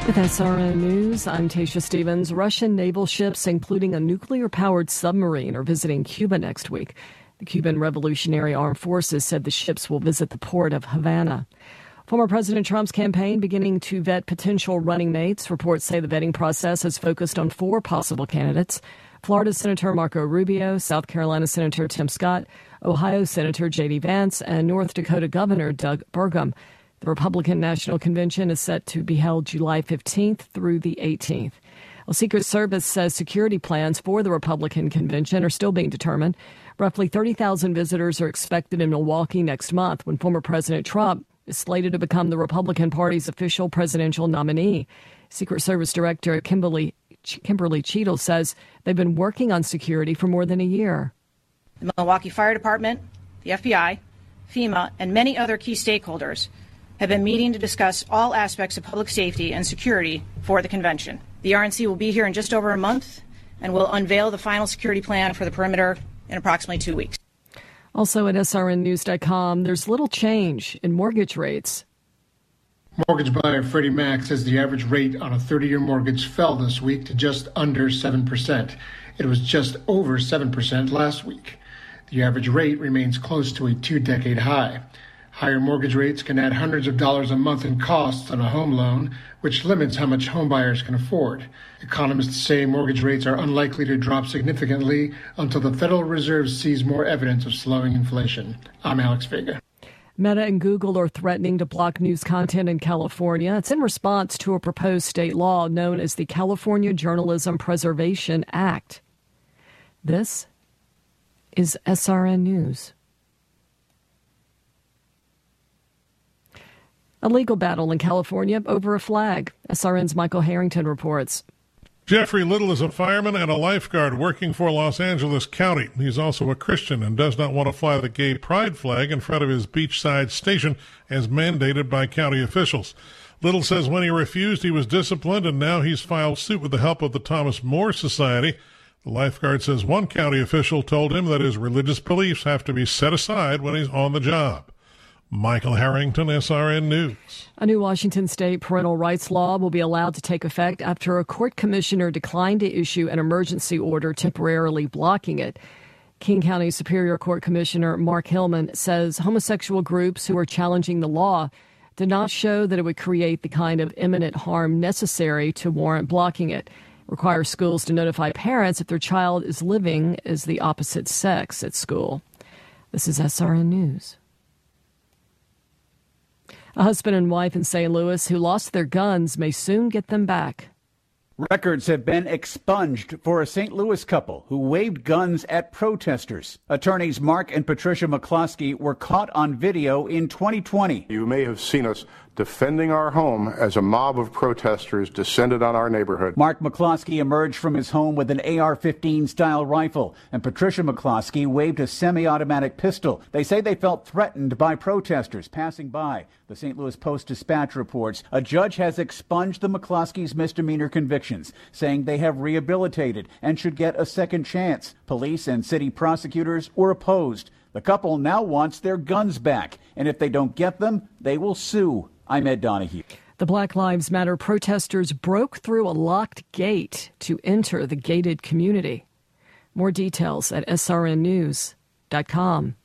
With SRN News, I'm Tasha Stevens. Russian naval ships, including a nuclear-powered submarine, are visiting Cuba next week. The Cuban Revolutionary Armed Forces said the ships will visit the port of Havana. Former President Trump's campaign beginning to vet potential running mates. Reports say the vetting process has focused on 4 possible candidates: Florida Senator Marco Rubio, South Carolina Senator Tim Scott, Ohio Senator J.D. Vance, and North Dakota Governor Doug Burgum. The Republican National Convention is set to be held July 15th through the 18th. Well, Secret Service says security plans for the Republican convention are still being determined. Roughly 30,000 visitors are expected in Milwaukee next month when former President Trump is slated to become the Republican Party's official presidential nominee. Secret Service Director Kimberly Cheadle says they've been working on security for more than a year. The Milwaukee Fire Department, the FBI, FEMA, and many other key stakeholders have been meeting to discuss all aspects of public safety and security for the convention. The RNC will be here in just over a month and will unveil the final security plan for the perimeter in approximately 2 weeks. Also at srnnews.com, there's little change in mortgage rates. Mortgage buyer Freddie Mac says the average rate on a 30-year mortgage fell this week to just under 7%. It was just over 7% last week. The average rate remains close to a 2-decade high. Higher mortgage rates can add hundreds of dollars a month in costs on a home loan, which limits how much home buyers can afford. Economists say mortgage rates are unlikely to drop significantly until the Federal Reserve sees more evidence of slowing inflation. I'm Alex Vega. Meta and Google are threatening to block news content in California. It's in response to a proposed state law known as the California Journalism Preservation Act. This is SRN News. A legal battle in California over a flag. SRN's Michael Harrington reports. Jeffrey Little is a fireman and a lifeguard working for Los Angeles County. He's also a Christian and does not want to fly the gay pride flag in front of his beachside station as mandated by county officials. Little says when he refused, he was disciplined, and now he's filed suit with the help of the Thomas More Society. The lifeguard says one county official told him that his religious beliefs have to be set aside when he's on the job. Michael Harrington, SRN News. A new Washington state parental rights law will be allowed to take effect after a court commissioner declined to issue an emergency order temporarily blocking it. King County Superior Court Commissioner Mark Hillman says homosexual groups who are challenging the law did not show that it would create the kind of imminent harm necessary to warrant blocking it. It requires schools to notify parents if their child is living as the opposite sex at school. This is SRN News. A husband and wife in St. Louis who lost their guns may soon get them back. Records have been expunged for a St. Louis couple who waved guns at protesters. Attorneys Mark and Patricia McCloskey were caught on video in 2020. You may have seen us defending our home as a mob of protesters descended on our neighborhood. Mark McCloskey emerged from his home with an AR-15 style rifle, and Patricia McCloskey waved a semi-automatic pistol. They say they felt threatened by protesters passing by. The St. Louis Post-Dispatch reports a judge has expunged the McCloskeys' misdemeanor convictions, saying they have rehabilitated and should get a second chance. Police and city prosecutors were opposed. The couple now wants their guns back, and if they don't get them, they will sue. I'm Ed Donahue. The Black Lives Matter protesters broke through a locked gate to enter the gated community. More details at srnnews.com.